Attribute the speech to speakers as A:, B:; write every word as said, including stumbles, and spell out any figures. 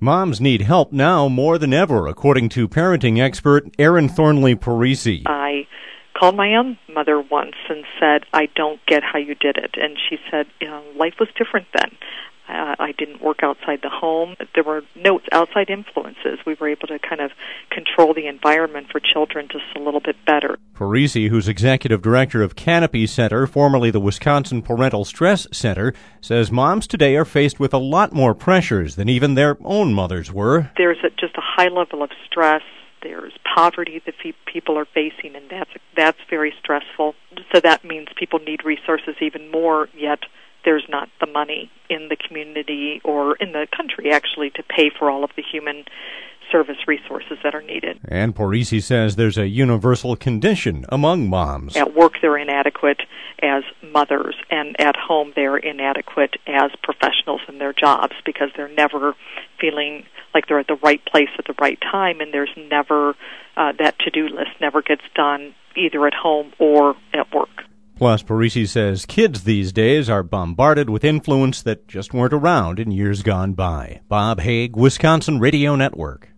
A: Moms need help now more than ever, according to parenting expert Erin Thornley Parisi.
B: I called my own mother once and said, I don't get how you did it. And she said, you know, life was different then. Uh, I didn't work outside the home. There were no outside influences. We were able to kind of control the environment for children just a little bit better.
A: Parisi, who's executive director of Canopy Center, formerly the Wisconsin Parental Stress Center, says moms today are faced with a lot more pressures than even their own mothers were.
B: There's a, just a high level of stress. There's poverty that people are facing, and that's that's very stressful. So that means people need resources even more, yet there's not the money in the community or in the country, actually, to pay for all of the human service resources that are needed.
A: And Parisi says there's a universal condition among moms.
B: At work, they're inadequate as mothers, and at home, they're inadequate as professionals in their jobs because they're never feeling like they're at the right place at the right time, and there's never, uh, that to-do list never gets done either at home or at work.
A: Plus, Parisi says kids these days are bombarded with influence that just weren't around in years gone by. Bob Haig, Wisconsin Radio Network.